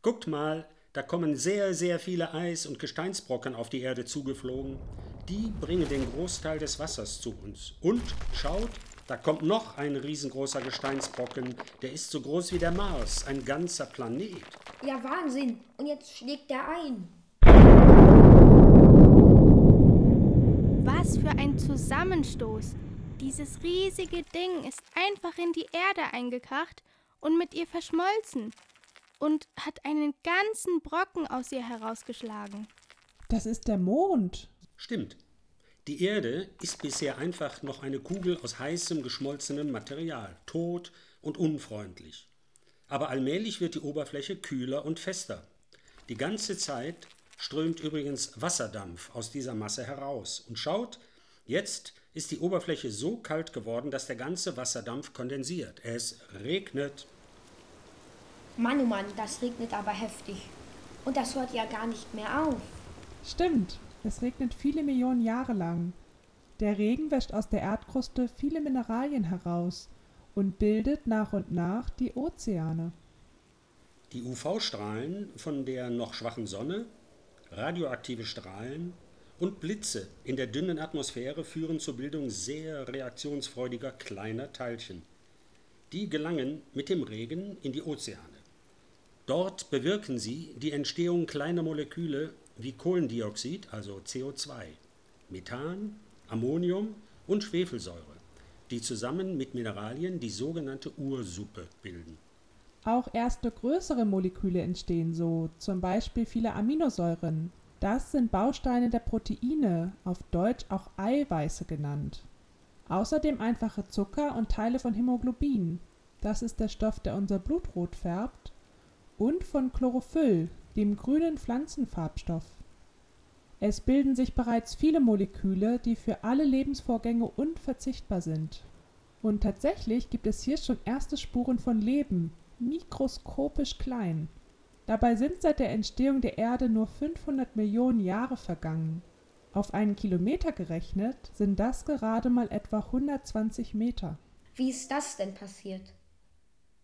Guckt mal, da kommen sehr, sehr viele Eis- und Gesteinsbrocken auf die Erde zugeflogen. Die bringen den Großteil des Wassers zu uns. Und schaut, da kommt noch ein riesengroßer Gesteinsbrocken. Der ist so groß wie der Mars, ein ganzer Planet. Ja, Wahnsinn. Und jetzt schlägt er ein. Was für ein Zusammenstoß! Dieses riesige Ding ist einfach in die Erde eingekracht und mit ihr verschmolzen und hat einen ganzen Brocken aus ihr herausgeschlagen. Das ist der Mond. Stimmt. Die Erde ist bisher einfach noch eine Kugel aus heißem, geschmolzenem Material, tot und unfreundlich. Aber allmählich wird die Oberfläche kühler und fester. Die ganze Zeit strömt übrigens Wasserdampf aus dieser Masse heraus. Und schaut, jetzt ist die Oberfläche so kalt geworden, dass der ganze Wasserdampf kondensiert. Es regnet. Mann, oh Mann, das regnet aber heftig. Und das hört ja gar nicht mehr auf. Stimmt, es regnet viele Millionen Jahre lang. Der Regen wäscht aus der Erdkruste viele Mineralien heraus und bildet nach und nach die Ozeane. Die UV-Strahlen von der noch schwachen Sonne, radioaktive Strahlen und Blitze in der dünnen Atmosphäre führen zur Bildung sehr reaktionsfreudiger kleiner Teilchen. Die gelangen mit dem Regen in die Ozeane. Dort bewirken sie die Entstehung kleiner Moleküle wie Kohlendioxid, also CO2, Methan, Ammonium und Schwefelsäure, die zusammen mit Mineralien die sogenannte Ursuppe bilden. Auch erste größere Moleküle entstehen so, zum Beispiel viele Aminosäuren. Das sind Bausteine der Proteine, auf Deutsch auch Eiweiße genannt. Außerdem einfache Zucker und Teile von Hämoglobin. Das ist der Stoff, der unser Blut rot färbt. Und von Chlorophyll, dem grünen Pflanzenfarbstoff. Es bilden sich bereits viele Moleküle, die für alle Lebensvorgänge unverzichtbar sind. Und tatsächlich gibt es hier schon erste Spuren von Leben, mikroskopisch klein. Dabei sind seit der Entstehung der Erde nur 500 Millionen Jahre vergangen. Auf einen Kilometer gerechnet sind das gerade mal etwa 120 Meter. Wie ist das denn passiert?